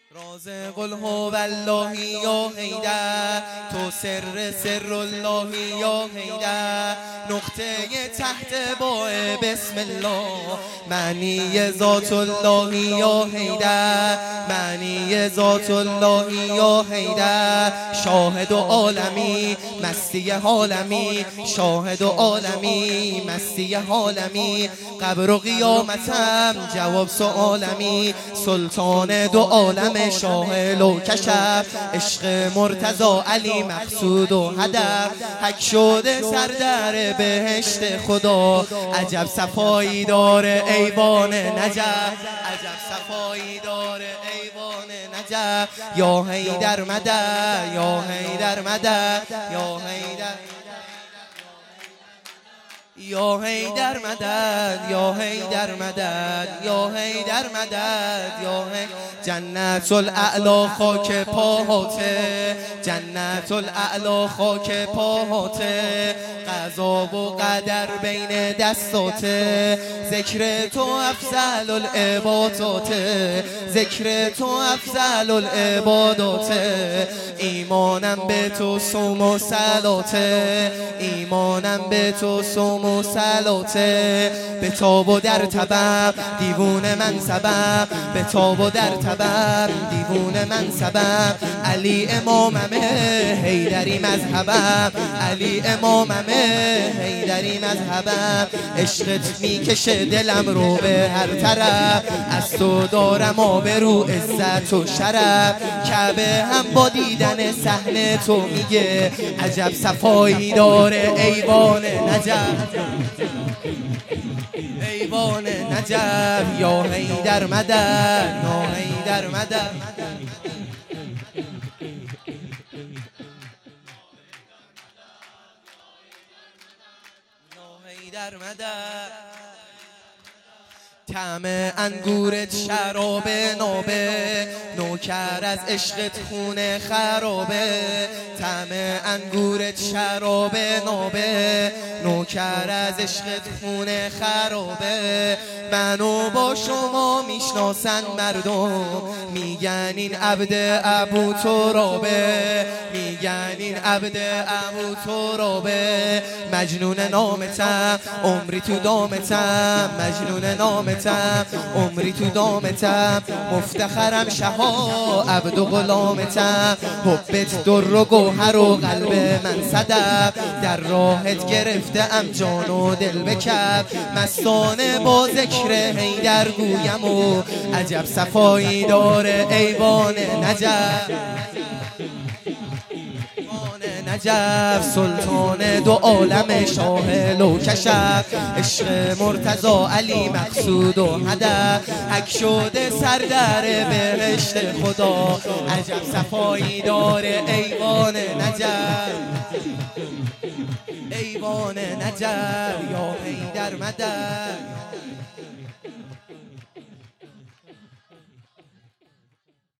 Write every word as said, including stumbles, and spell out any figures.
راز قل هو الله یا حیدر، تو سر سر الله یا حیدر، نقطه تحت با بسم الله، معنی ذات الله یا حیدر، معنی ذات الله یا حیدر، شاهد و عالمی مستی عالمی، شاهد و عالمی مستی عالمی، قبر و قیامتم جواب سؤالمی، سلطان دو عالم شاه لوکشم، عشق مرتضی علی مقصود و هدف، حک شده سردر بهشت خدا، عجب صفایی داره ایوان نجف، عجب صفایی داره ایوان نجف، یا حیدر مدد یا حیدر مدد یا حیدر یا حیدر مدد یا حیدر مدد یا حیدر مدد یا جنت الاعلی خاک پاهاته، جنت الاعلی خاک پاهاته، قضا و قدر بین دستاته، ذکر تو افضل العباداته، ذکر تو افضل العباداته، ایمانم به تو صوم و صلاته، ایمانم به تو صوم و صلاته، به تاب و در تبم دیوون من سبب، به تاب و در تبم دیوون من سبب، علی اماممه حیدری مذهبم، علی اماممه حیدری مذهبم، عشقت میکشه دلم رو به هر طرف، از تو دارم آبرو عزت و شرف، کعبه هم با دیدن صحنه تو میگه عجب صفایی داره ایوان نجف، ایوان نجف، یا حیدر مدد یا حیدر مدد حیدر مدد، طعم انگورت شراب نابه، نوکر از عشقت خونه خرابه، طعم انگورت شراب نابه، نوکر از عشقت خونه خرابه، منو با شما میشناسن مردم، میگن این عبد ابو ترابه، میگن این عبد ابو ترابه، مجنون نامتم عمری تو دامتم، مجنون نامتم عمری تو دامتم، مفتخرم شها عبد و غلامتم، حبت در و گوهر و قلب من صدف، در راهت گرفته ام جان و دل بکف، مستانه با ذکر حیدر گویم و عجب صفایی داره ایوان نجف، نجف، سلطان دو عالم شاه لوکشم، عشق مرتضی علی مقصود و هدف، حک شده سردر بهشت خدا، عجب صفایی داره ایوان نجف، ایوان نجف، یا حیدر مدد.